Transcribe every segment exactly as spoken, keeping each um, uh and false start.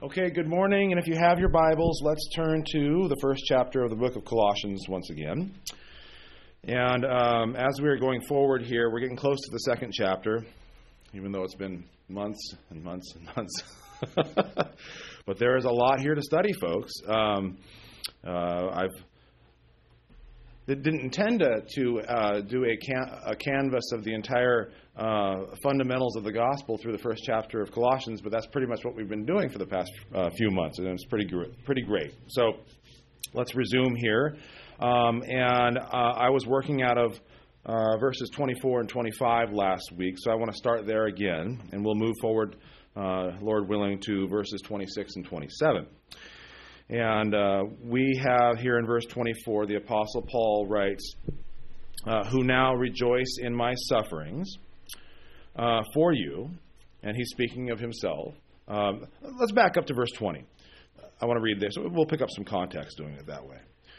Okay, good morning, and if you have your Bibles, let's turn to the first chapter of the book of Colossians once again. And um, as we're going forward here, we're getting close to the second chapter, even though it's been months and months and months. But there is a lot here to study, folks. Um, uh, I've didn't intend to, to uh, do a, can- a canvas of the entire uh, fundamentals of the gospel through the first chapter of Colossians, but that's pretty much what we've been doing for the past uh, few months, and it's pretty gr- pretty great. So let's resume here. Um, and uh, I was working out of uh, verses twenty-four and twenty-five last week, so I want to start there again, and we'll move forward, uh, Lord willing, to verses twenty-six and twenty-seven. And uh, we have here in verse twenty-four, the Apostle Paul writes, uh, who now rejoice in my sufferings uh, for you. And he's speaking of himself. Um, let's back up to verse twenty. I want to read this. We'll pick up some context doing it that way.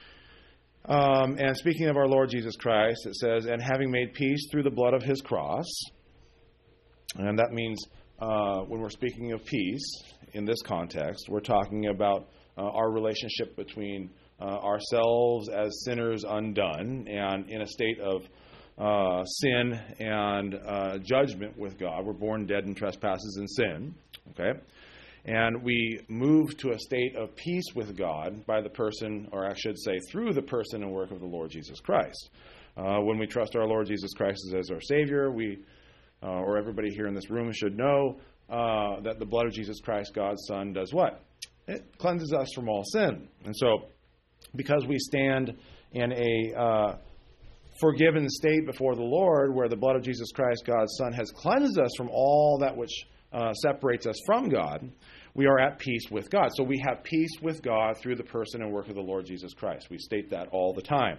Um, and speaking of our Lord Jesus Christ, it says, and having made peace through the blood of his cross. And that means uh, when we're speaking of peace in this context, we're talking about Uh, our relationship between uh, ourselves as sinners undone and in a state of uh, sin and uh, judgment with God. We're born dead in trespasses and sin, okay? And we move to a state of peace with God by the person, or I should say through the person and work of the Lord Jesus Christ. Uh, when we trust our Lord Jesus Christ as our Savior, we, uh, or everybody here in this room should know uh, that the blood of Jesus Christ, God's Son, does what? It cleanses us from all sin. And so, because we stand in a uh, forgiven state before the Lord, where the blood of Jesus Christ, God's Son, has cleansed us from all that which uh, separates us from God, we are at peace with God. So we have peace with God through the person and work of the Lord Jesus Christ. We state that all the time.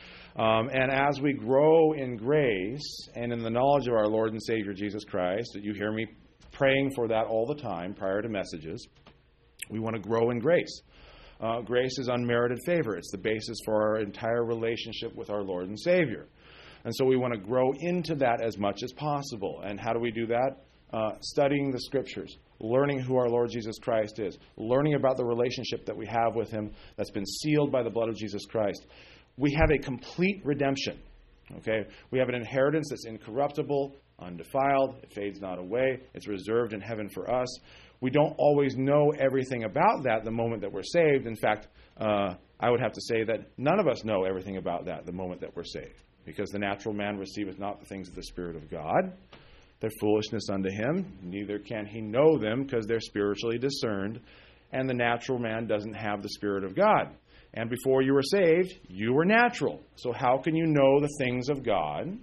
Um, and as we grow in grace and in the knowledge of our Lord and Savior Jesus Christ, you hear me praying for that all the time prior to messages. We want to grow in grace. Uh, grace is unmerited favor. It's the basis for our entire relationship with our Lord and Savior. And so we want to grow into that as much as possible. And how do we do that? Uh, studying the Scriptures, learning who our Lord Jesus Christ is, learning about the relationship that we have with Him that's been sealed by the blood of Jesus Christ. We have a complete redemption. Okay? We have an inheritance that's incorruptible, undefiled. It fades not away. It's reserved in heaven for us. We don't always know everything about that the moment that we're saved. In fact, uh, I would have to say that none of us know everything about that the moment that we're saved. Because the natural man receiveth not the things of the Spirit of God. They're foolishness unto him. Neither can he know them because they're spiritually discerned. And the natural man doesn't have the Spirit of God. And before you were saved, you were natural. So how can you know the things of God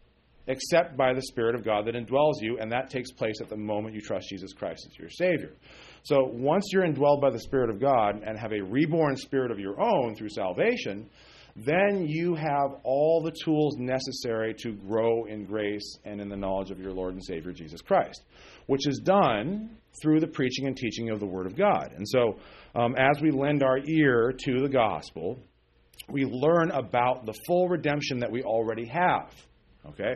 except by the Spirit of God that indwells you, and that takes place at the moment you trust Jesus Christ as your Savior. So once you're indwelled by the Spirit of God and have a reborn spirit of your own through salvation, then you have all the tools necessary to grow in grace and in the knowledge of your Lord and Savior Jesus Christ, which is done through the preaching and teaching of the Word of God. And so um, as we lend our ear to the gospel, we learn about the full redemption that we already have. Okay?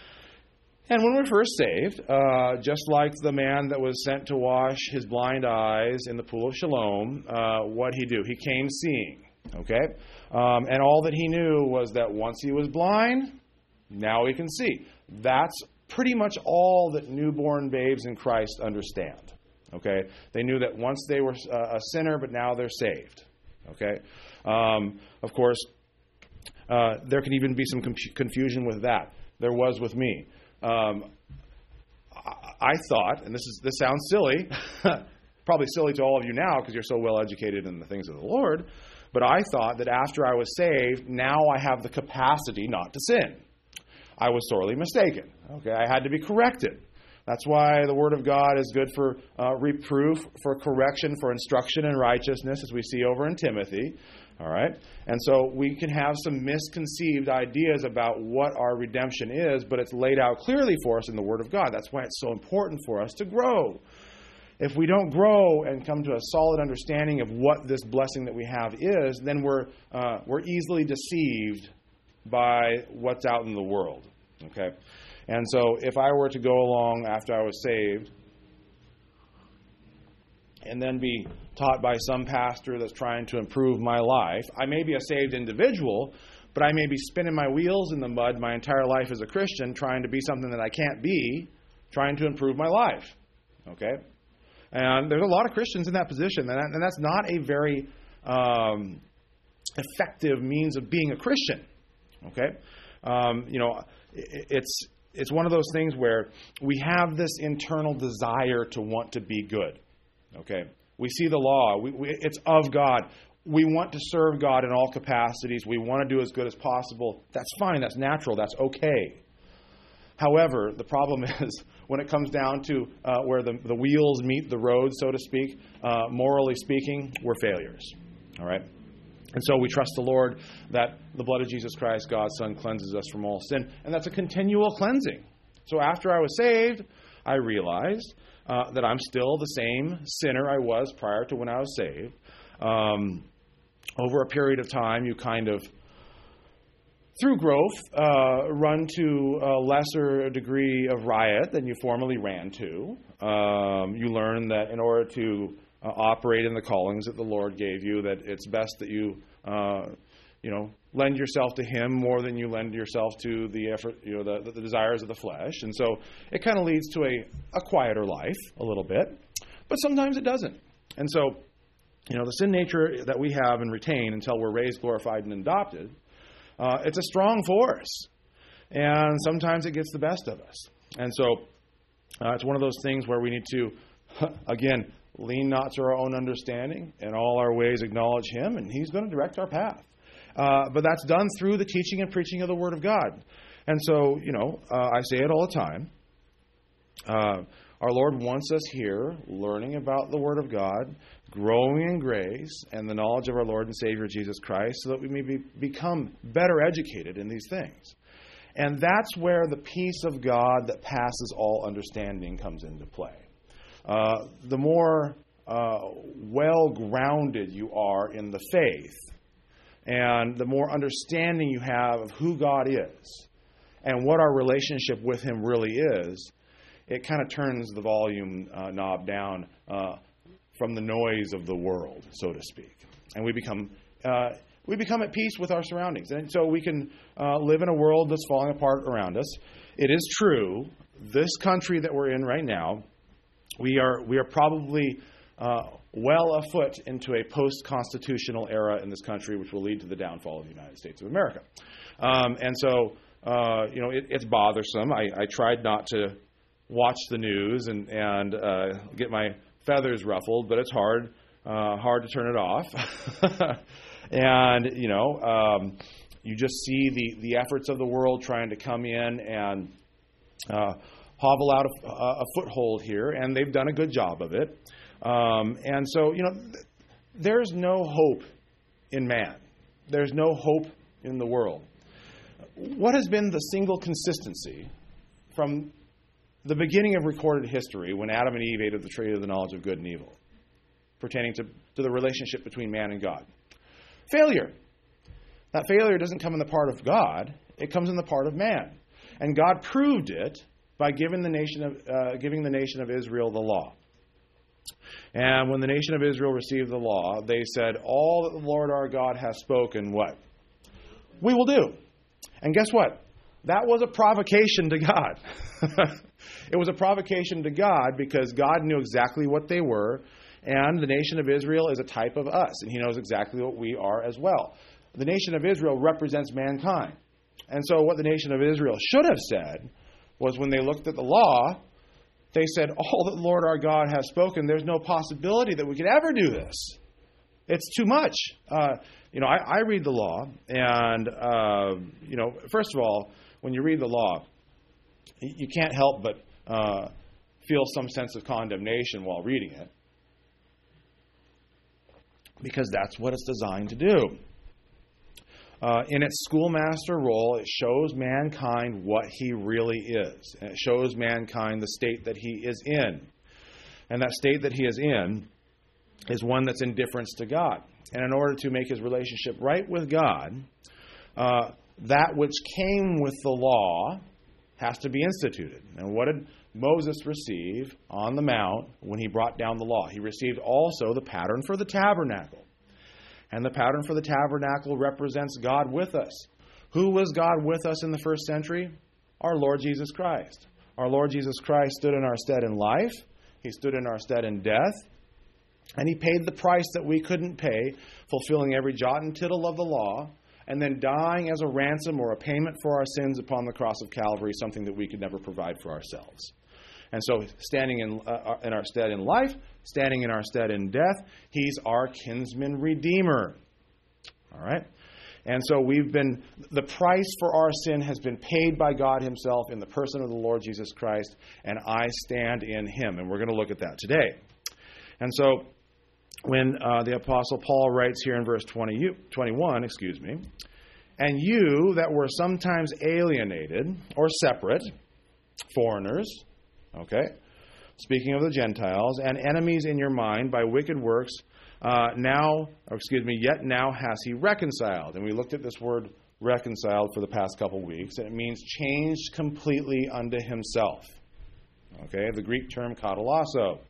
And when we're first saved, uh, just like the man that was sent to wash his blind eyes in the pool of Siloam, uh, what'd he do? He came seeing. Okay? Um, and all that he knew was that once he was blind, now he can see. That's pretty much all that newborn babes in Christ understand. Okay? They knew that once they were a sinner, but now they're saved. Okay? Um, of course, uh, there can even be some com- confusion with that. There was with me. Um, I thought, and this is this sounds silly, probably silly to all of you now because you're so well educated in the things of the Lord, but I thought that after I was saved, now I have the capacity not to sin. I was sorely mistaken. Okay, I had to be corrected. That's why the Word of God is good for uh, reproof, for correction, for instruction in righteousness, as we see over in Timothy. All right? And so we can have some misconceived ideas about what our redemption is, but it's laid out clearly for us in the Word of God. That's why it's so important for us to grow. If we don't grow and come to a solid understanding of what this blessing that we have is, then we're uh, we're easily deceived by what's out in the world. Okay? And so if I were to go along after I was saved and then be taught by some pastor that's trying to improve my life. I may be a saved individual, but I may be spinning my wheels in the mud my entire life as a Christian, trying to be something that I can't be, trying to improve my life. Okay? And there's a lot of Christians in that position, and, that, and that's not a very um, effective means of being a Christian. Okay? Um, you know, it, it's it's one of those things where we have this internal desire to want to be good. Okay? We see the law. We, we, it's of God. We want to serve God in all capacities. We want to do as good as possible. That's fine. That's natural. That's okay. However, the problem is when it comes down to uh, where the, the wheels meet the road, so to speak, uh, morally speaking, we're failures. All right? And so we trust the Lord that the blood of Jesus Christ, God's Son, cleanses us from all sin. And that's a continual cleansing. So after I was saved, I realized uh, that I'm still the same sinner I was prior to when I was saved. Um, over a period of time, you kind of, through growth, uh, run to a lesser degree of riot than you formerly ran to. Um, you learn that in order to uh, operate in the callings that the Lord gave you, that it's best that you, uh, you know, lend yourself to Him more than you lend yourself to the effort, you know, the, the desires of the flesh. And so it kind of leads to a, a quieter life a little bit, but sometimes it doesn't. And so, you know, the sin nature that we have and retain until we're raised, glorified, and adopted, uh, it's a strong force. And sometimes it gets the best of us. And so uh, it's one of those things where we need to, again, lean not to our own understanding. In all our ways acknowledge Him, and He's going to direct our path. Uh, but that's done through the teaching and preaching of the Word of God. And so, you know, uh, I say it all the time. Uh, our Lord wants us here learning about the Word of God, growing in grace and the knowledge of our Lord and Savior Jesus Christ, so that we may be, become better educated in these things. And that's where the peace of God that passes all understanding comes into play. Uh, the more uh, well-grounded you are in the faith, and the more understanding you have of who God is and what our relationship with Him really is, it kind of turns the volume uh, knob down uh, from the noise of the world, so to speak. And we become uh, we become at peace with our surroundings. And so we can uh, live in a world that's falling apart around us. It is true, this country that we're in right now, we are we are probably uh, well afoot into a post-constitutional era in this country, which will lead to the downfall of the United States of America. Um, and so, uh, you know, it, it's bothersome. I, I tried not to watch the news and, and uh, get my feathers ruffled, but it's hard, uh, hard to turn it off. And, you know, um, you just see the, the efforts of the world trying to come in and uh, hobble out a, a foothold here, and they've done a good job of it. Um, and so, you know, th- there's no hope in man. There's no hope in the world. What has been the single consistency from the beginning of recorded history, when Adam and Eve ate of the tree of the knowledge of good and evil, pertaining to, to the relationship between man and God? Failure. That failure doesn't come in the part of God. It comes in the part of man. And God proved it by giving the nation of uh, giving the nation of Israel the law. And when the nation of Israel received the law, they said, all that the Lord our God has spoken, what? We will do. And guess what? That was a provocation to God. It was a provocation to God because God knew exactly what they were, and the nation of Israel is a type of us, and He knows exactly what we are as well. The nation of Israel represents mankind. And so what the nation of Israel should have said was, when they looked at the law, they said, all that the Lord our God has spoken, there's no possibility that we could ever do this. It's too much. Uh, you know, I, I read the law, and, uh, you know, first of all, when you read the law, you can't help but uh, feel some sense of condemnation while reading it, because that's what it's designed to do. Uh, in its schoolmaster role, it shows mankind what he really is. And it shows mankind the state that he is in. And that state that he is in is one that's indifference to God. And in order to make his relationship right with God, uh, that which came with the law has to be instituted. And what did Moses receive on the mount when he brought down the law? He received also the pattern for the tabernacle. And the pattern for the tabernacle represents God with us. Who was God with us in the first century? Our Lord Jesus Christ. Our Lord Jesus Christ stood in our stead in life. He stood in our stead in death. And He paid the price that we couldn't pay, fulfilling every jot and tittle of the law, and then dying as a ransom or a payment for our sins upon the cross of Calvary, something that we could never provide for ourselves. And so standing in, uh, in our stead in life, standing in our stead in death, He's our kinsman redeemer. All right? And so we've been, the price for our sin has been paid by God Himself in the person of the Lord Jesus Christ, and I stand in Him. And we're going to look at that today. And so when uh, the Apostle Paul writes here in verse twenty, twenty-one, excuse me, and you that were sometimes alienated or separate, foreigners, okay, speaking of the Gentiles, and enemies in your mind by wicked works, uh, now, or excuse me, yet now has He reconciled. And we looked at this word reconciled for the past couple weeks, and it means changed completely unto Himself. Okay, the Greek term katalasso.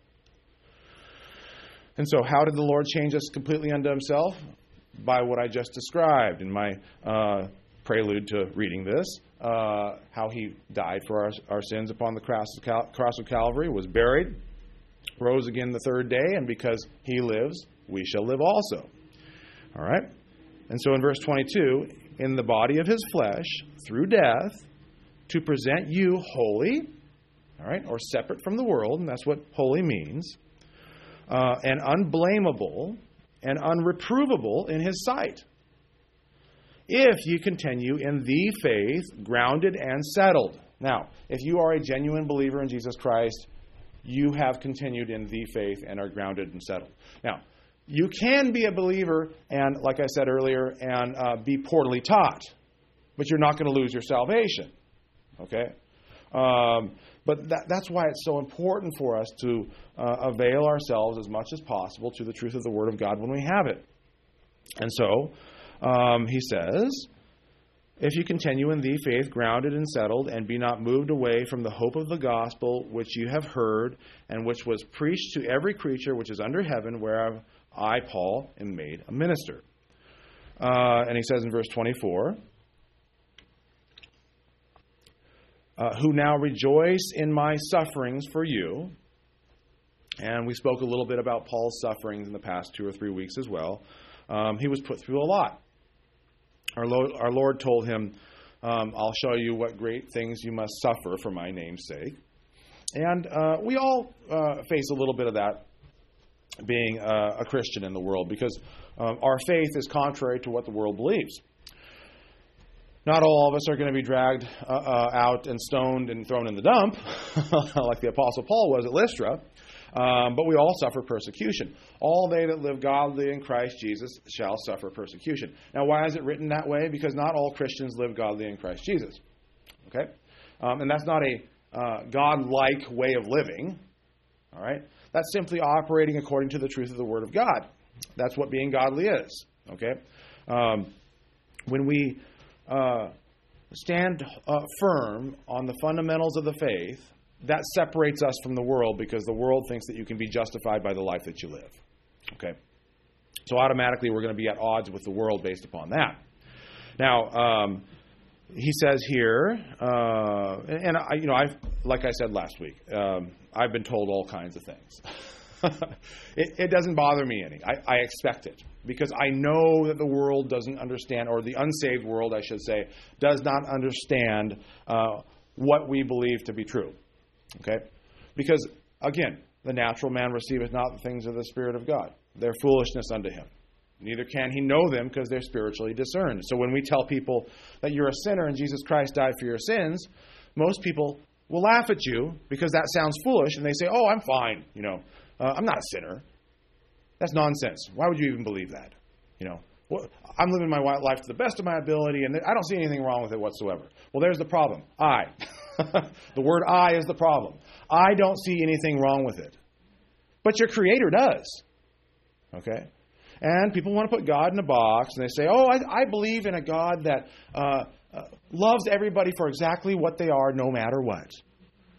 And so how did the Lord change us completely unto Himself? By what I just described in my uh, prelude to reading this. Uh, how He died for our, our sins upon the cross of, Cal- cross of Calvary, was buried, rose again the third day, and because He lives, we shall live also. All right? And so in verse twenty-two, in the body of His flesh, through death, to present you holy, all right, or separate from the world, and that's what holy means, uh, and unblameable and unreprovable in His sight, if you continue in the faith, grounded and settled. Now, if you are a genuine believer in Jesus Christ, you have continued in the faith and are grounded and settled. Now, you can be a believer and, like I said earlier, and uh, be poorly taught, but you're not going to lose your salvation. Okay? Um, but that, that's why it's so important for us to uh, avail ourselves as much as possible to the truth of the Word of God when we have it. And so, Um, he says, if you continue in the faith, grounded and settled, and be not moved away from the hope of the gospel which you have heard, and which was preached to every creature which is under heaven, whereof I, Paul, am made a minister. Uh, and he says in verse twenty-four, uh, who now rejoice in my sufferings for you. And we spoke a little bit about Paul's sufferings in the past two or three weeks as well. Um, he was put through a lot. Our Lord, our Lord told him, um, I'll show you what great things you must suffer for my name's sake. And uh, we all uh, face a little bit of that being uh, a Christian in the world, because um, our faith is contrary to what the world believes. Not all of us are going to be dragged uh, uh, out and stoned and thrown in the dump, like the Apostle Paul was at Lystra. Um, but we all suffer persecution. All they that live godly in Christ Jesus shall suffer persecution. Now, why is it written that way? Because not all Christians live godly in Christ Jesus. Okay? Um, and that's not a uh, God-like way of living. All right? That's simply operating according to the truth of the Word of God. That's what being godly is. Okay? Um, when we uh, stand uh, firm on the fundamentals of the faith, that separates us from the world, because the world thinks that you can be justified by the life that you live. Okay? So automatically we're going to be at odds with the world based upon that. Now, um, he says here, uh, and, and I, you know, I've, like I said last week, um, I've been told all kinds of things. it, it doesn't bother me any. I, I expect it, because I know that the world doesn't understand, or the unsaved world, I should say, does not understand uh, what we believe to be true. Okay? Because, again, the natural man receiveth not the things of the Spirit of God. They're foolishness unto him. Neither can he know them, because they're spiritually discerned. So when we tell people that you're a sinner and Jesus Christ died for your sins, most people will laugh at you because that sounds foolish, and they say, oh, I'm fine. You know, uh, I'm not a sinner. That's nonsense. Why would you even believe that? You know, well, I'm living my life to the best of my ability, and I don't see anything wrong with it whatsoever. Well, there's the problem. I. The word I is the problem. I don't see anything wrong with it. But your Creator does. Okay? And people want to put God in a box, and they say, oh, I, I believe in a God that uh, uh, loves everybody for exactly what they are, no matter what.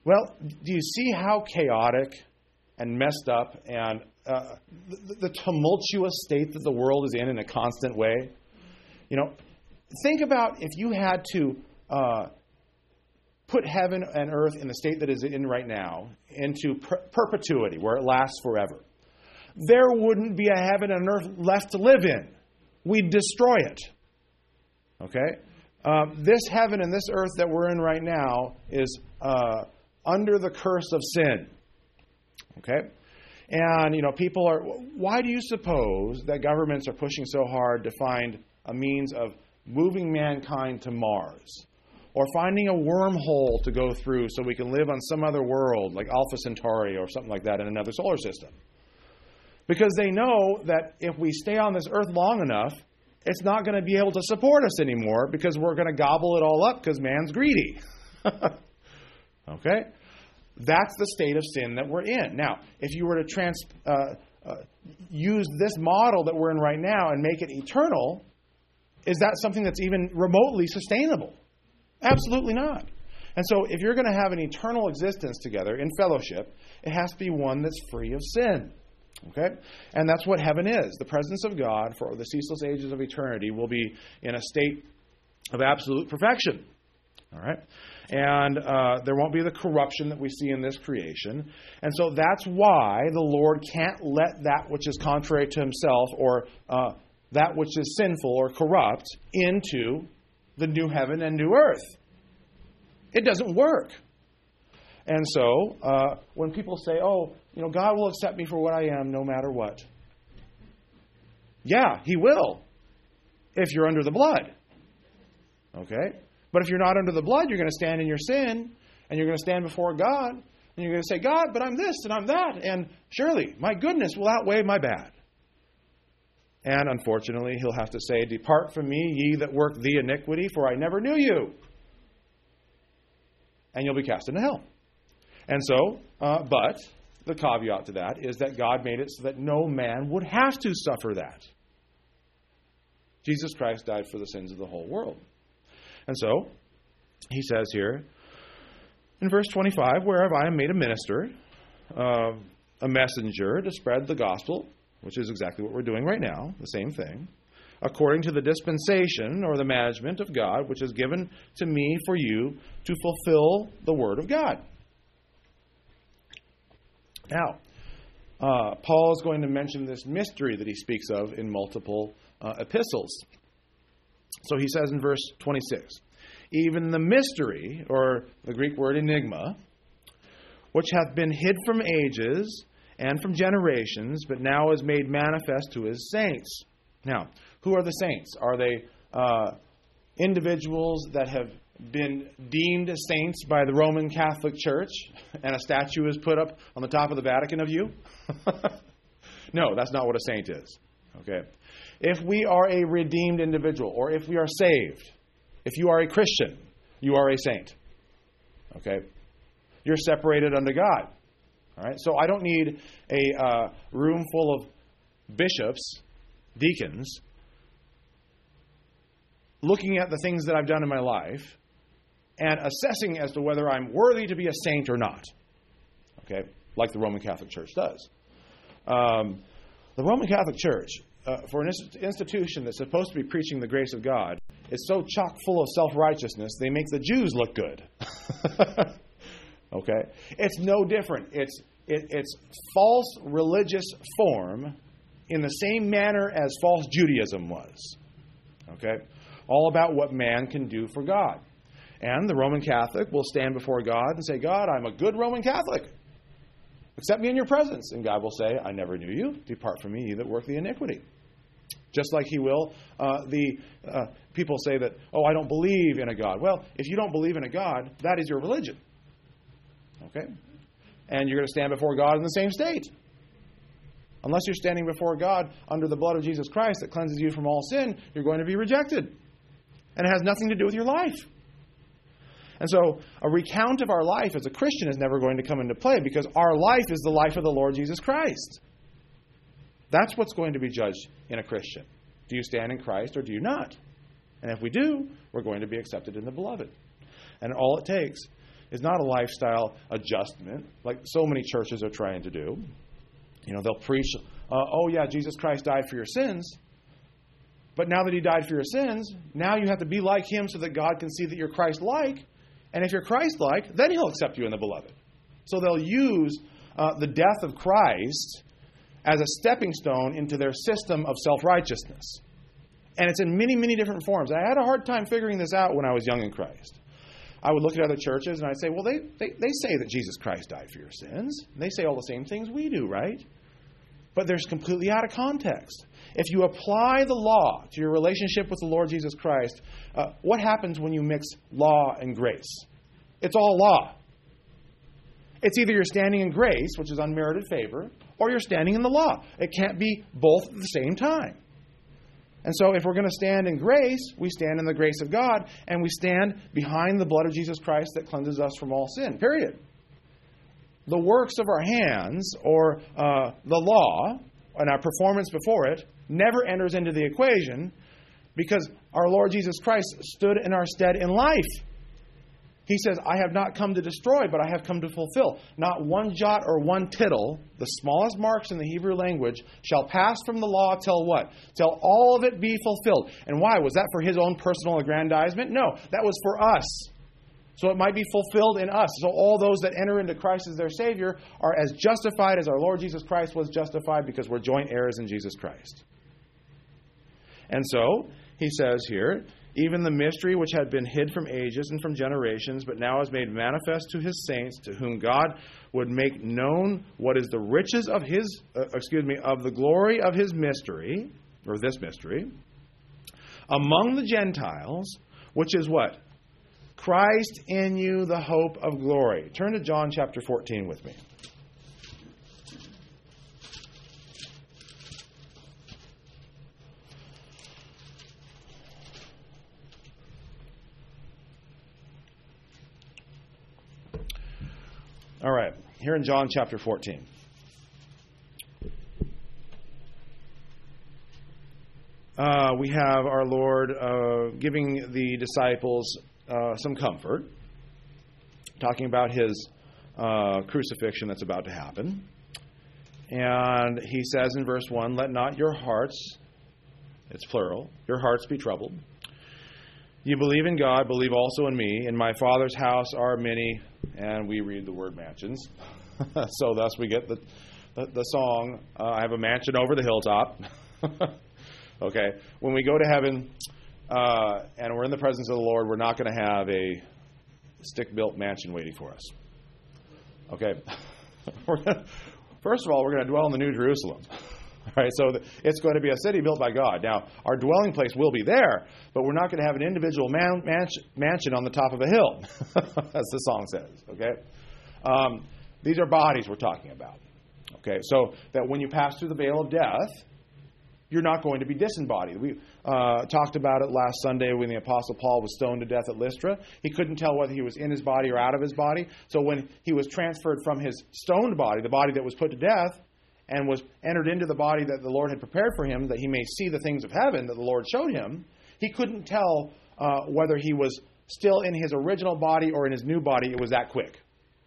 Well, do you see how chaotic and messed up and uh, the, the tumultuous state that the world is in in a constant way? You know, think about if you had to uh, put heaven and earth in the state that is in right now into per- perpetuity, where it lasts forever. There wouldn't be a heaven and earth left to live in. We'd destroy it. Okay? Um, this heaven and this earth that we're in right now is uh, under the curse of sin. Okay? And, you know, people are... Why do you suppose that governments are pushing so hard to find a means of moving mankind to Mars? Or finding a wormhole to go through so we can live on some other world, like Alpha Centauri or something like that in another solar system? Because they know that if we stay on this earth long enough, it's not going to be able to support us anymore because we're going to gobble it all up because man's greedy. Okay? That's the state of sin that we're in. Now, if you were to trans, uh, uh, use this model that we're in right now and make it eternal, is that something that's even remotely sustainable? Absolutely not. And so if you're going to have an eternal existence together in fellowship, it has to be one that's free of sin. Okay? And that's what heaven is. The presence of God for the ceaseless ages of eternity will be in a state of absolute perfection. All right? And uh, there won't be the corruption that we see in this creation. And so that's why the Lord can't let that which is contrary to himself or uh, that which is sinful or corrupt into the new heaven and new earth. It doesn't work. And so, uh, when people say, oh, you know, God will accept me for what I am no matter what. Yeah, he will. If you're under the blood. Okay? But if you're not under the blood, you're going to stand in your sin, and you're going to stand before God, and you're going to say, God, but I'm this and I'm that, and surely my goodness will outweigh my bad. And unfortunately, he'll have to say, depart from me, ye that work the iniquity, for I never knew you. And you'll be cast into hell. And so, uh, but the caveat to that is that God made it so that no man would have to suffer that. Jesus Christ died for the sins of the whole world. And so, he says here, in verse twenty-five, whereof I am made a minister, uh, a messenger to spread the gospel, which is exactly what we're doing right now, the same thing, according to the dispensation or the management of God, which is given to me for you to fulfill the word of God. Now, uh, Paul is going to mention this mystery that he speaks of in multiple uh, epistles. So he says in verse twenty-six, even the mystery, or the Greek word enigma, which hath been hid from ages and from generations, but now is made manifest to his saints. Now, who are the saints? Are they uh, individuals that have been deemed saints by the Roman Catholic Church, and a statue is put up on the top of the Vatican of you? No, that's not what a saint is. Okay. If we are a redeemed individual, or if we are saved, if you are a Christian, you are a saint. Okay. You're separated unto God. All right. So I don't need a uh, room full of bishops, deacons, looking at the things that I've done in my life and assessing as to whether I'm worthy to be a saint or not. Okay, like the Roman Catholic Church does. Um, the Roman Catholic Church, uh, for an inst- institution that's supposed to be preaching the grace of God, is so chock full of self-righteousness, they make the Jews look good. Okay? It's no different. It's it, it's false religious form in the same manner as false Judaism was. Okay? All about what man can do for God. And the Roman Catholic will stand before God and say, God, I'm a good Roman Catholic. Accept me in your presence. And God will say, I never knew you. Depart from me, ye that work the iniquity. Just like he will, uh, the uh, people say that, oh, I don't believe in a God. Well, if you don't believe in a God, that is your religion. Okay? And you're going to stand before God in the same state. Unless you're standing before God under the blood of Jesus Christ that cleanses you from all sin, you're going to be rejected. And it has nothing to do with your life. And so a recount of our life as a Christian is never going to come into play because our life is the life of the Lord Jesus Christ. That's what's going to be judged in a Christian. Do you stand in Christ or do you not? And if we do, we're going to be accepted in the beloved. And all it takes is not a lifestyle adjustment like so many churches are trying to do. You know, they'll preach, uh, oh yeah, Jesus Christ died for your sins. But now that he died for your sins, now you have to be like him so that God can see that you're Christ-like. And if you're Christ-like, then he'll accept you in the beloved. So they'll use uh, the death of Christ as a stepping stone into their system of self-righteousness. And it's in many, many different forms. I had a hard time figuring this out when I was young in Christ. I would look at other churches and I'd say, well, they, they, they say that Jesus Christ died for your sins. They say all the same things we do, right? But they're completely out of context. If you apply the law to your relationship with the Lord Jesus Christ, uh, what happens when you mix law and grace? It's all law. It's either you're standing in grace, which is unmerited favor, or you're standing in the law. It can't be both at the same time. And so if we're going to stand in grace, we stand in the grace of God, and we stand behind the blood of Jesus Christ that cleanses us from all sin, period. The works of our hands, or uh, the law, and our performance before it, never enters into the equation because our Lord Jesus Christ stood in our stead in life. He says, I have not come to destroy, but I have come to fulfill. Not one jot or one tittle, the smallest marks in the Hebrew language, shall pass from the law till what? Till all of it be fulfilled. And why? Was that for his own personal aggrandizement? No, that was for us. So it might be fulfilled in us. So all those that enter into Christ as their Savior are as justified as our Lord Jesus Christ was justified because we're joint heirs in Jesus Christ. And so, he says here, even the mystery which had been hid from ages and from generations, but now is made manifest to his saints, to whom God would make known what is the riches of his, uh, excuse me, of the glory of his mystery, or this mystery, among the Gentiles, which is what? Christ in you, the hope of glory. Turn to John chapter fourteen with me. All right, here in John chapter fourteen. Uh, we have our Lord uh, giving the disciples uh, some comfort, talking about his uh, crucifixion that's about to happen. And he says in verse one, let not your hearts, it's plural, your hearts be troubled. You believe in God, believe also in me. In my Father's house are many, and we read the word mansions. So thus we get the the, the song, uh, I have a mansion over the hilltop. Okay, when we go to heaven uh, and we're in the presence of the Lord, we're not going to have a stick-built mansion waiting for us. Okay, we're gonna, first of all, we're going to dwell in the New Jerusalem. All right, so it's going to be a city built by God. Now, our dwelling place will be there, but we're not going to have an individual man, mansion, mansion on the top of a hill, as the song says. Okay, um, these are bodies we're talking about. Okay, so that when you pass through the veil of death, you're not going to be disembodied. We uh, talked about it last Sunday when the Apostle Paul was stoned to death at Lystra. He couldn't tell whether he was in his body or out of his body. So when he was transferred from his stoned body, the body that was put to death, and was entered into the body that the Lord had prepared for him, that he may see the things of heaven that the Lord showed him, he couldn't tell uh, whether he was still in his original body or in his new body. It was that quick.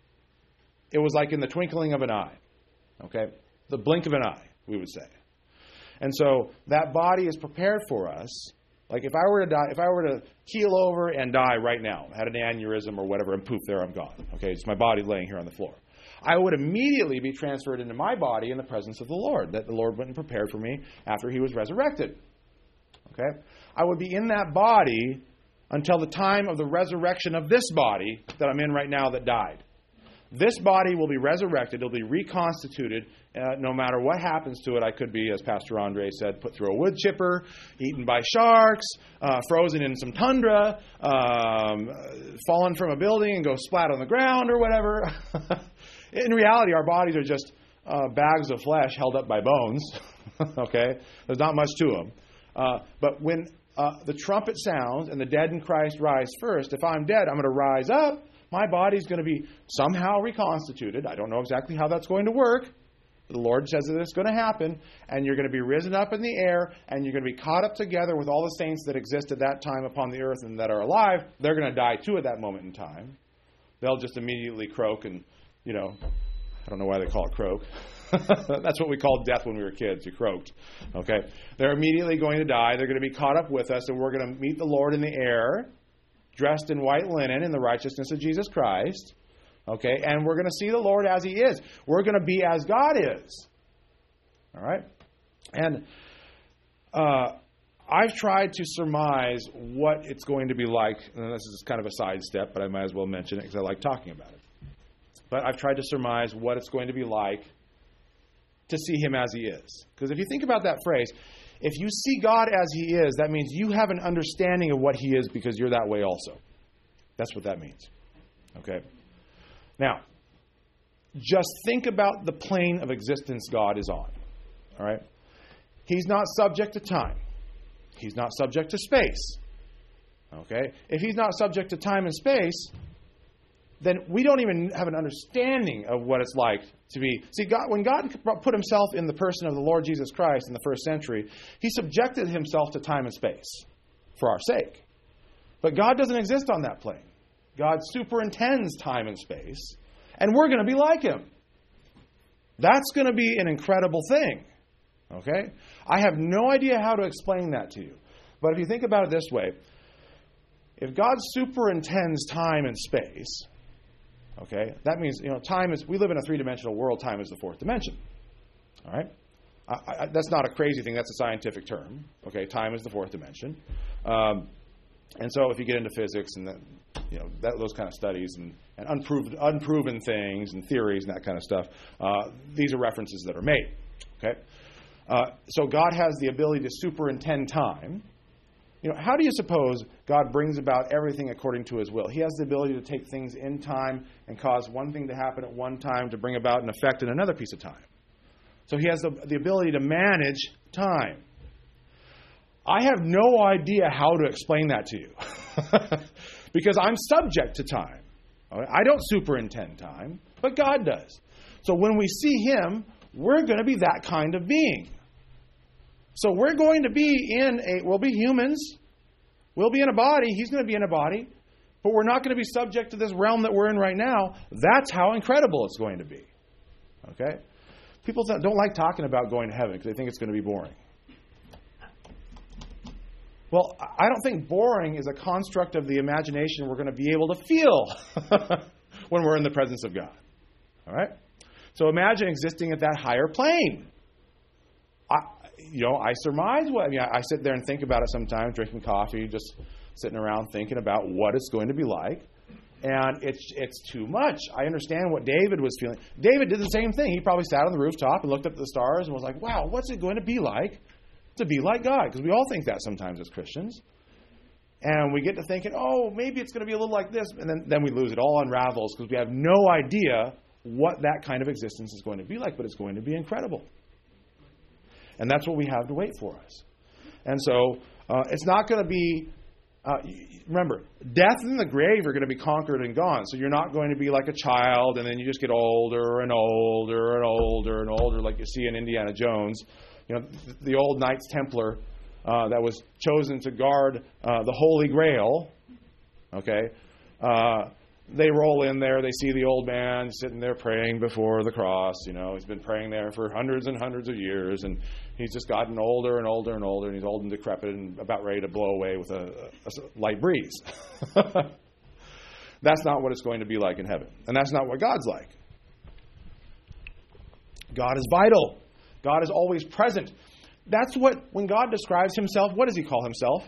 It was like in the twinkling of an eye. Okay? The blink of an eye, we would say. And so that body is prepared for us. Like if I were to die, if I were to keel over and die right now, had an aneurysm or whatever, and poof, there I'm gone. Okay, it's my body laying here on the floor. I would immediately be transferred into my body in the presence of the Lord, that the Lord went and prepared for me after he was resurrected. Okay? I would be in that body until the time of the resurrection of this body that I'm in right now that died. This body will be resurrected. It'll be reconstituted. Uh, no matter what happens to it, I could be, as Pastor Andre said, put through a wood chipper, eaten by sharks, uh, frozen in some tundra, um, fallen from a building and go splat on the ground or whatever. In reality, our bodies are just uh, bags of flesh held up by bones. Okay? There's not much to them. Uh, but when uh, the trumpet sounds and the dead in Christ rise first, if I'm dead, I'm going to rise up. My body's going to be somehow reconstituted. I don't know exactly how that's going to work. The Lord says that it's going to happen. And you're going to be risen up in the air. And you're going to be caught up together with all the saints that exist at that time upon the earth and that are alive. They're going to die too at that moment in time. they'll just immediately croak and, you know, I don't know why they call it croak. That's what we called death when we were kids. You croaked. Okay? They're immediately going to die. They're going to be caught up with us, and we're going to meet the Lord in the air, dressed in white linen in the righteousness of Jesus Christ. Okay? And we're going to see the Lord as He is. We're going to be as God is. All right? And uh, I've tried to surmise what it's going to be like. And this is kind of a sidestep, but I might as well mention it because I like talking about it. But I've tried to surmise what it's going to be like to see Him as He is. Because if you think about that phrase, if you see God as He is, that means you have an understanding of what He is because you're that way also. That's what that means. Okay? Now, just think about the plane of existence God is on. All right? He's not subject to time. He's not subject to space. Okay? If He's not subject to time and space, then we don't even have an understanding of what it's like to be. See, God, when God put Himself in the person of the Lord Jesus Christ in the first century, He subjected Himself to time and space for our sake. But God doesn't exist on that plane. God superintends time and space, and we're going to be like Him. That's going to be an incredible thing. Okay? I have no idea how to explain that to you. But if you think about it this way, if God superintends time and space, okay, that means, you know, time is, we live in a three-dimensional world, time is the fourth dimension. All right? I, I, that's not a crazy thing, that's a scientific term. Okay, time is the fourth dimension. Um, and so if you get into physics and then, you know, that, those kind of studies and, and unproven, unproven things and theories and that kind of stuff, uh, these are references that are made. Okay? Uh, so God has the ability to superintend time. You know, how do you suppose God brings about everything according to His will? He has the ability to take things in time and cause one thing to happen at one time to bring about an effect in another piece of time. So He has the, the ability to manage time. I have no idea how to explain that to you because I'm subject to time. I don't superintend time, but God does. So when we see Him, we're going to be that kind of being. So we're going to be in a, we'll be humans. We'll be in a body. He's going to be in a body. But we're not going to be subject to this realm that we're in right now. That's how incredible it's going to be. Okay? People don't like talking about going to heaven because they think it's going to be boring. Well, I don't think boring is a construct of the imagination we're going to be able to feel when we're in the presence of God. All right? So imagine existing at that higher plane. I, you know, I surmise what, I mean, I, I sit there and think about it sometimes, drinking coffee, just sitting around thinking about what it's going to be like. And it's it's too much. I understand what David was feeling. David did the same thing. He probably sat on the rooftop and looked up at the stars and was like, wow, what's it going to be like to be like God? Because we all think that sometimes as Christians. And we get to thinking, oh, maybe it's going to be a little like this. And then, then we lose. It all unravels because we have no idea what that kind of existence is going to be like. But it's going to be incredible. And that's what we have to wait for us. And so uh, it's not going to be, uh, remember, death and the grave are going to be conquered and gone. So you're not going to be like a child and then you just get older and older and older and older like you see in Indiana Jones. You know, the old Knights Templar uh, that was chosen to guard uh, the Holy Grail, okay, uh, they roll in there, they see the old man sitting there praying before the cross. You know, he's been praying there for hundreds and hundreds of years, and he's just gotten older and older and older, and he's old and decrepit and about ready to blow away with a, a, a light breeze. That's not what it's going to be like in heaven, and that's not what God's like. God is vital. God is always present. That's what, when God describes Himself, what does He call Himself?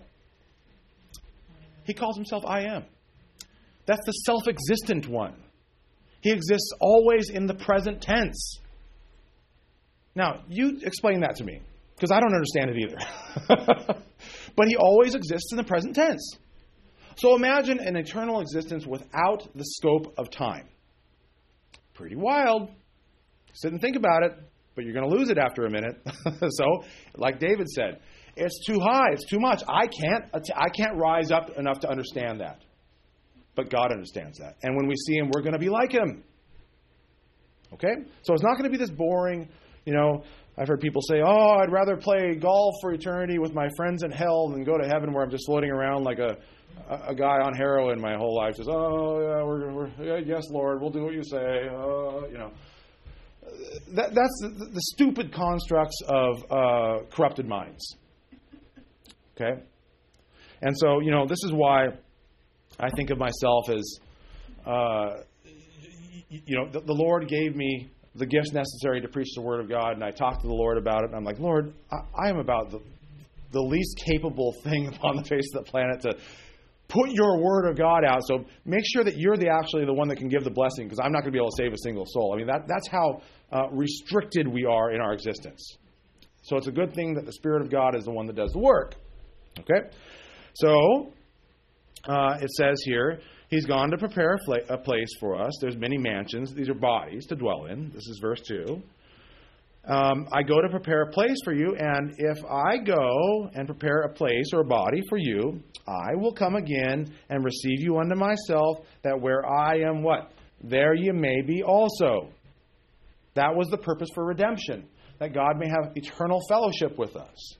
He calls Himself I am. That's the self-existent one. He exists always in the present tense. Now, you explain that to me, because I don't understand it either. But He always exists in the present tense. So imagine an eternal existence without the scope of time. Pretty wild. Sit and think about it, but you're going to lose it after a minute. So, like David said, it's too high, it's too much. I can't, I can't rise up enough to understand that. But God understands that. And when we see Him, we're going to be like Him. Okay? So it's not going to be this boring, you know, I've heard people say, oh, I'd rather play golf for eternity with my friends in hell than go to heaven where I'm just floating around like a a, a guy on heroin my whole life says, oh, yeah, we're, we're yeah, yes, Lord, we'll do what you say. Uh, you know, that, that's the, the stupid constructs of uh, corrupted minds. Okay? And so, you know, this is why I think of myself as, uh, you know, the, the Lord gave me the gifts necessary to preach the Word of God, and I talked to the Lord about it, and I'm like, Lord, I, I am about the, the least capable thing upon the face of the planet to put your Word of God out, so make sure that you're the actually the one that can give the blessing, because I'm not going to be able to save a single soul. I mean, that that's how uh, restricted we are in our existence. So it's a good thing that the Spirit of God is the one that does the work. Okay? So, uh, it says here, He's gone to prepare a, fla- a place for us. There's many mansions. These are bodies to dwell in. This is verse two. Um, I go to prepare a place for you, and if I go and prepare a place or a body for you, I will come again and receive you unto myself, that where I am what? There you may be also. That was the purpose for redemption, that God may have eternal fellowship with us.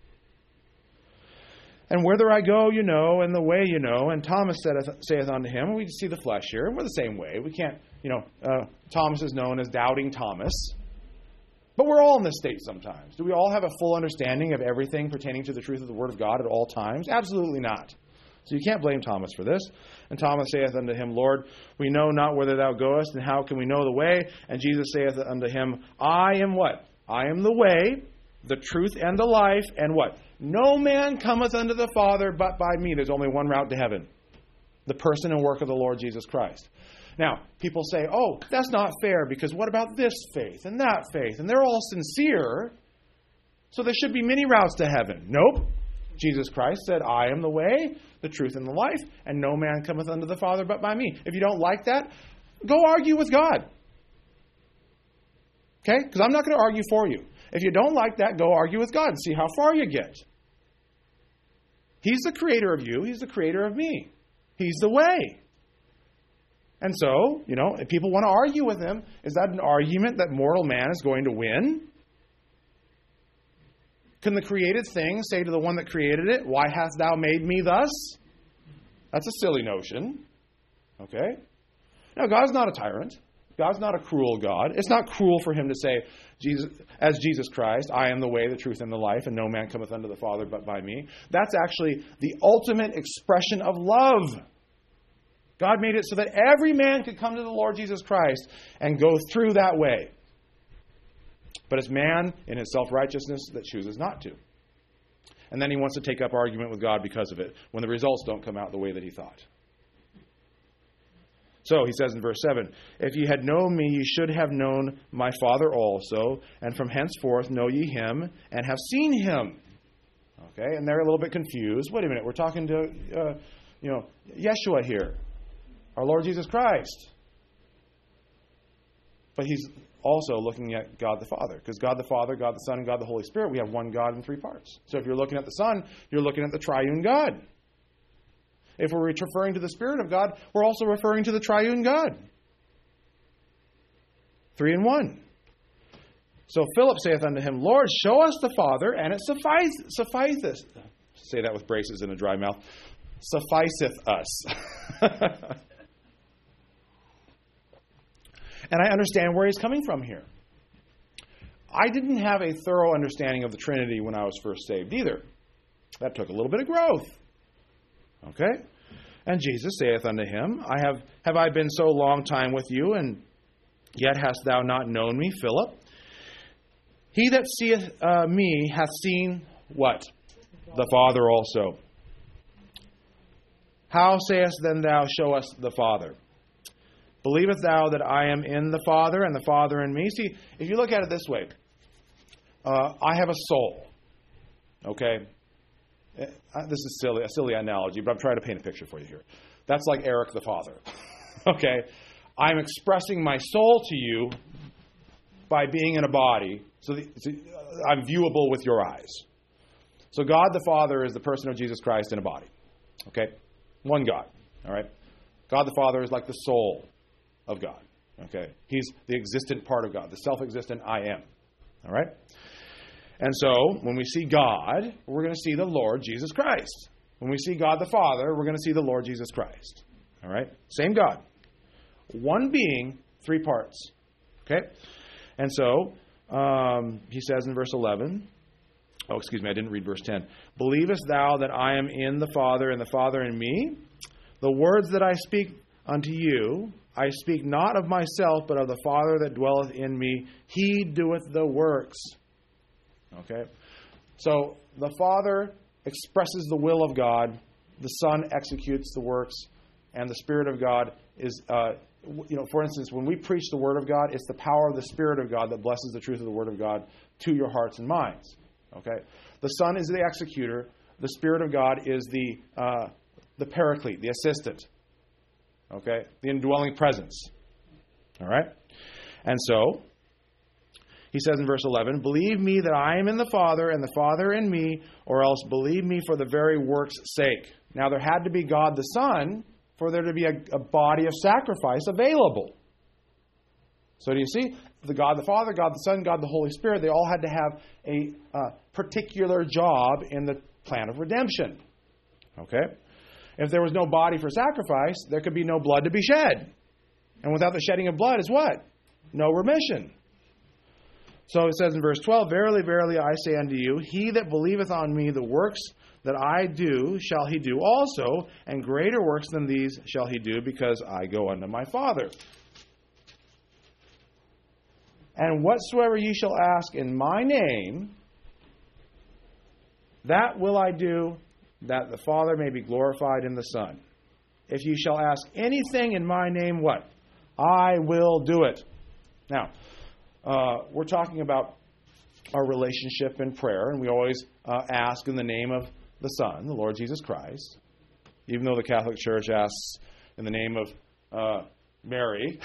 And whither I go, you know, and the way you know. And Thomas saith, saith unto him, we see the flesh here, and we're the same way. We can't, you know, uh, Thomas is known as Doubting Thomas. But we're all in this state sometimes. Do we all have a full understanding of everything pertaining to the truth of the Word of God at all times? Absolutely not. So you can't blame Thomas for this. And Thomas saith unto him, Lord, we know not whither thou goest, and how can we know the way? And Jesus saith unto him, I am what? I am the way, the truth, and the life, and what? No man cometh unto the Father but by me. There's only one route to heaven. The person and work of the Lord Jesus Christ. Now, people say, oh, that's not fair, because what about this faith and that faith? And they're all sincere, so there should be many routes to heaven. Nope. Jesus Christ said, I am the way, the truth, and the life, and no man cometh unto the Father but by me. If you don't like that, go argue with God. Okay? Because I'm not going to argue for you. If you don't like that, go argue with God and see how far you get. He's the creator of you. He's the creator of me. He's the way. And so, you know, if people want to argue with him, is that an argument that mortal man is going to win? Can the created thing say to the one that created it, why hast thou made me thus? That's a silly notion. Okay? Now, God's not a tyrant. God's not a cruel God. It's not cruel for him to say, Jesus, as Jesus Christ, I am the way, the truth, and the life, and no man cometh unto the Father but by me. That's actually the ultimate expression of love. God made it so that every man could come to the Lord Jesus Christ and go through that way. But it's man in his self-righteousness that chooses not to. And then he wants to take up argument with God because of it, when the results don't come out the way that he thought. So he says in verse seven, if ye had known me, ye should have known my Father also, and from henceforth know ye him, and have seen him. Okay, and they're a little bit confused. Wait a minute, we're talking to, uh, you know, Yeshua here, our Lord Jesus Christ. But he's also looking at God the Father, because God the Father, God the Son, and God the Holy Spirit, we have one God in three parts. So if you're looking at the Son, you're looking at the triune God. If we're referring to the Spirit of God, we're also referring to the triune God. Three in one. So Philip saith unto him, Lord, show us the Father, and it suffice, sufficeth. Say that with braces and a dry mouth. Sufficeth us. And I understand where he's coming from here. I didn't have a thorough understanding of the Trinity when I was first saved either. That took a little bit of growth. Okay? And Jesus saith unto him, I have have I been so long time with you, and yet hast thou not known me, Philip? He that seeth uh, me hath seen what? The Father also. How sayest then thou, show us the Father? Believest thou that I am in the Father, and the Father in me? See, if you look at it this way, uh, I have a soul. Okay? This is silly, a silly analogy, but I'm trying to paint a picture for you here. That's like Eric the Father. Okay? I'm expressing my soul to you by being in a body, so, the, so I'm viewable with your eyes. So God the Father is the person of Jesus Christ in a body. Okay? One God. All right? God the Father is like the soul of God. Okay? He's the existent part of God, the self-existent I am. All right? And so, when we see God, we're going to see the Lord Jesus Christ. When we see God the Father, we're going to see the Lord Jesus Christ. All right? Same God. One being, three parts. Okay? And so, um, he says in verse eleven, oh, excuse me, I didn't read verse ten. Believest thou that I am in the Father, and the Father in me? The words that I speak unto you, I speak not of myself, but of the Father that dwelleth in me. He doeth the works. Okay? So, the Father expresses the will of God. The Son executes the works. And the Spirit of God is, uh, you know, for instance, when we preach the Word of God, it's the power of the Spirit of God that blesses the truth of the Word of God to your hearts and minds. Okay? The Son is the executor. The Spirit of God is the uh, the paraclete, the assistant. Okay? The indwelling presence. All right? And so, he says in verse eleven, believe me that I am in the Father, and the Father in me, or else believe me for the very work's sake. Now, there had to be God the Son for there to be a, a body of sacrifice available. So do you see? The God the Father, God the Son, God the Holy Spirit, they all had to have a uh, particular job in the plan of redemption. Okay? If there was no body for sacrifice, there could be no blood to be shed. And without the shedding of blood is what? No remission. So it says in verse twelve, verily, verily, I say unto you, he that believeth on me, the works that I do shall he do also, and greater works than these shall he do, because I go unto my Father. And whatsoever ye shall ask in my name, that will I do, that the Father may be glorified in the Son. If ye shall ask anything in my name, what? I will do it. Now, uh, we're talking about our relationship in prayer, and we always uh, ask in the name of the Son, the Lord Jesus Christ, even though the Catholic Church asks in the name of uh, Mary,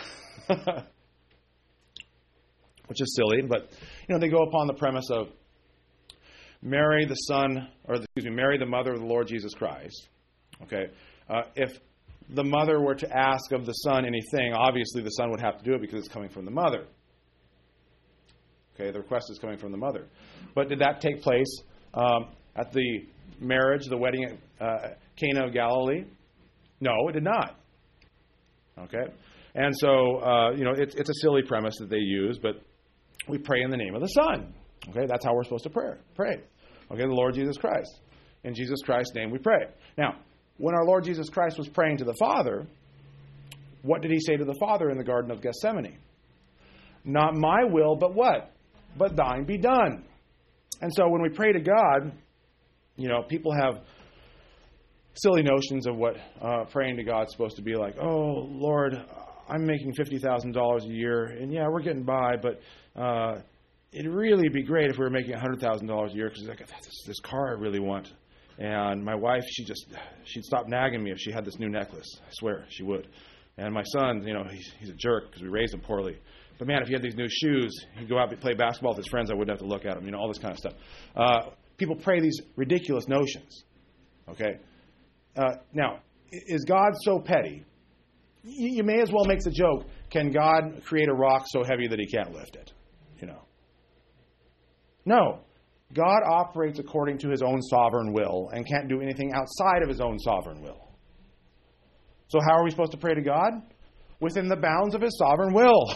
which is silly, but you know they go upon the premise of Mary, the Son, or excuse me, Mary, the mother of the Lord Jesus Christ. Okay, uh, if the mother were to ask of the Son anything, obviously the Son would have to do it because it's coming from the mother. Okay, the request is coming from the mother. But did that take place um, at the marriage, the wedding at uh, Cana of Galilee? No, it did not. Okay, and so uh, you know it's it's a silly premise that they use, but we pray in the name of the Son. Okay, that's how we're supposed to pray. Pray. Okay, the Lord Jesus Christ. In Jesus Christ's name we pray. Now, when our Lord Jesus Christ was praying to the Father, what did he say to the Father in the Garden of Gethsemane? Not my will, but what? But thine be done. And so when we pray to God, you know, people have silly notions of what uh, praying to God is supposed to be like. Oh, Lord, I'm making fifty thousand dollars a year, and yeah, we're getting by, but uh, it'd really be great if we were making one hundred thousand dollars a year because I got this, this car I really want. And my wife, she just, she'd stop nagging me if she had this new necklace. I swear, she would. And my son, you know, he's, he's a jerk because we raised him poorly. But man, if he had these new shoes, he'd go out and play basketball with his friends, I wouldn't have to look at him, you know, all this kind of stuff. Uh, people pray these ridiculous notions. Okay? Uh, now, is God so petty? You, you may as well make the joke, can God create a rock so heavy that he can't lift it? You know. No. God operates according to his own sovereign will and can't do anything outside of his own sovereign will. So how are we supposed to pray to God? Within the bounds of his sovereign will.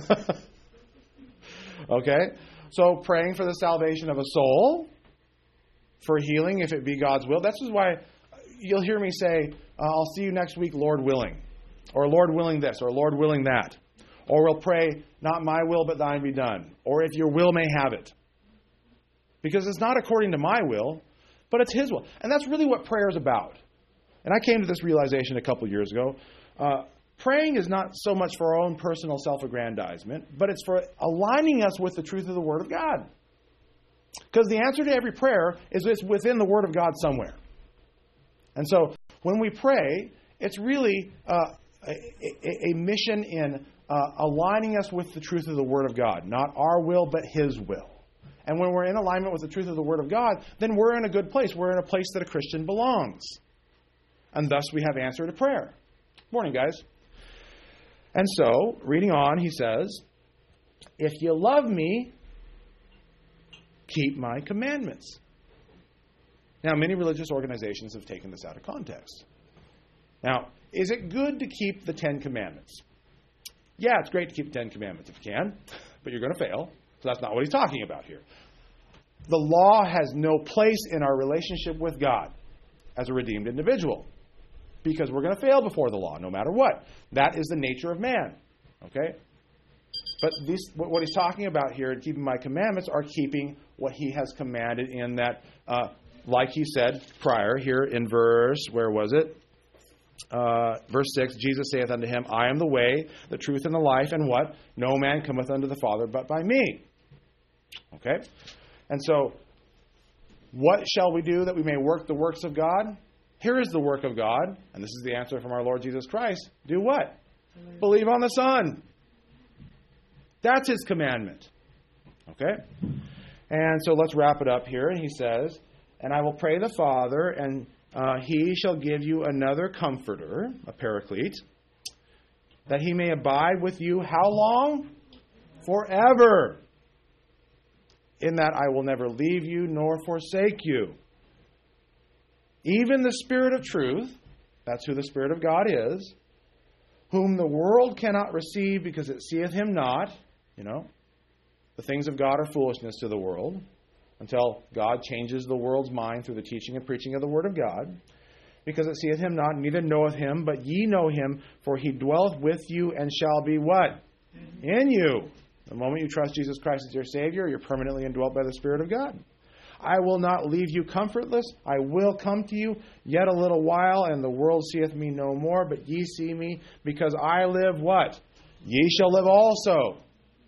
Okay? So praying for the salvation of a soul, for healing if it be God's will. This is why you'll hear me say, I'll see you next week, Lord willing. Or Lord willing this, or Lord willing that. Or we'll pray, not my will, but thine be done. Or if your will may have it. Because it's not according to my will, but it's his will. And that's really what prayer is about. And I came to this realization a couple years ago. Uh, praying is not so much for our own personal self-aggrandizement, but it's for aligning us with the truth of the Word of God. Because the answer to every prayer is within the Word of God somewhere. And so when we pray, it's really uh, a, a, a mission in uh, aligning us with the truth of the Word of God. Not our will, but his will. And when we're in alignment with the truth of the Word of God, then we're in a good place. We're in a place that a Christian belongs. And thus we have answer to prayer. Morning, guys. And so, reading on, he says, if you love me, keep my commandments. Now, many religious organizations have taken this out of context. Now, is it good to keep the Ten Commandments? Yeah, it's great to keep the Ten Commandments if you can, but you're going to fail. So that's not what he's talking about here. The law has no place in our relationship with God as a redeemed individual, because we're going to fail before the law no matter what. That is the nature of man. Okay? But this, what he's talking about here in keeping my commandments are keeping what he has commanded in that, uh, like he said prior here in verse, where was it? Uh, verse six, Jesus saith unto him, I am the way, the truth, and the life, and what? No man cometh unto the Father but by me. Okay? And so, what shall we do that we may work the works of God? Here is the work of God, and this is the answer from our Lord Jesus Christ. Do what? Believe, Believe on the Son. That's his commandment. Okay? And so let's wrap it up here. And he says, and I will pray the Father, and uh, he shall give you another comforter, a paraclete, that he may abide with you how long? Forever. In that I will never leave you nor forsake you. Even the Spirit of truth, that's who the Spirit of God is, whom the world cannot receive because it seeth him not. You know, the things of God are foolishness to the world until God changes the world's mind through the teaching and preaching of the Word of God. Because it seeth him not, neither knoweth him, but ye know him, for he dwelleth with you and shall be what? In you. The moment you trust Jesus Christ as your Savior, you're permanently indwelt by the Spirit of God. I will not leave you comfortless. I will come to you yet a little while, and the world seeth me no more, but ye see me, because I live what? Ye shall live also.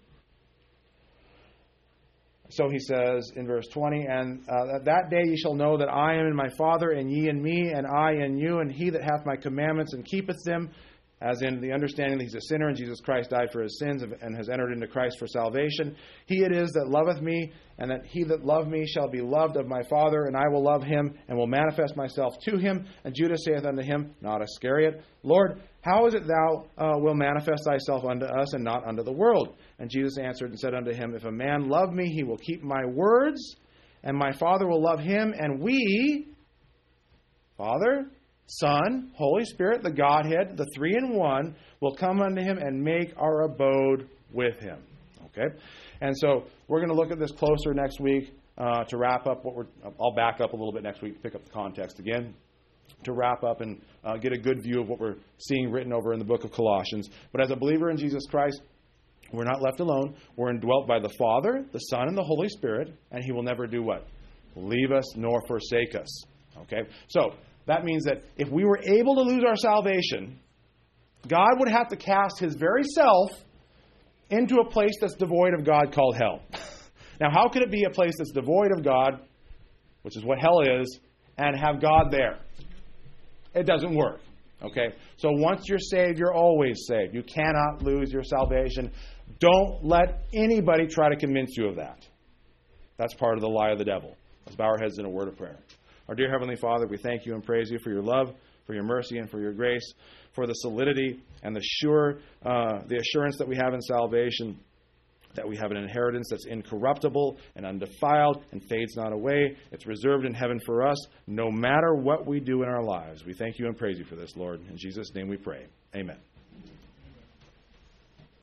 So he says in verse twenty, and uh, that day ye shall know that I am in my Father, and ye in me, and I in you, and he that hath my commandments and keepeth them, as in the understanding that he's a sinner, and Jesus Christ died for his sins, and has entered into Christ for salvation. He it is that loveth me, and that he that loved me shall be loved of my Father, and I will love him, and will manifest myself to him. And Judas saith unto him, not Iscariot, Lord, how is it thou uh, wilt manifest thyself unto us, and not unto the world? And Jesus answered and said unto him, if a man love me, he will keep my words, and my Father will love him, and we, Father, Son, Holy Spirit, the Godhead, the three in one, will come unto him and make our abode with him. Okay? And so we're going to look at this closer next week uh, to wrap up what we're... I'll back up a little bit next week, pick up the context again, to wrap up and uh, get a good view of what we're seeing written over in the book of Colossians. But as a believer in Jesus Christ, we're not left alone. We're indwelt by the Father, the Son, and the Holy Spirit, and he will never do what? Leave us nor forsake us. Okay? So that means that if we were able to lose our salvation, God would have to cast his very self into a place that's devoid of God called hell. Now, how could it be a place that's devoid of God, which is what hell is, and have God there? It doesn't work. Okay? So once you're saved, you're always saved. You cannot lose your salvation. Don't let anybody try to convince you of that. That's part of the lie of the devil. Let's bow our heads in a word of prayer. Our dear Heavenly Father, we thank you and praise you for your love, for your mercy, and for your grace, for the solidity and the sure, uh, the assurance that we have in salvation, that we have an inheritance that's incorruptible and undefiled and fades not away. It's reserved in heaven for us, no matter what we do in our lives. We thank you and praise you for this, Lord. In Jesus' name we pray. Amen.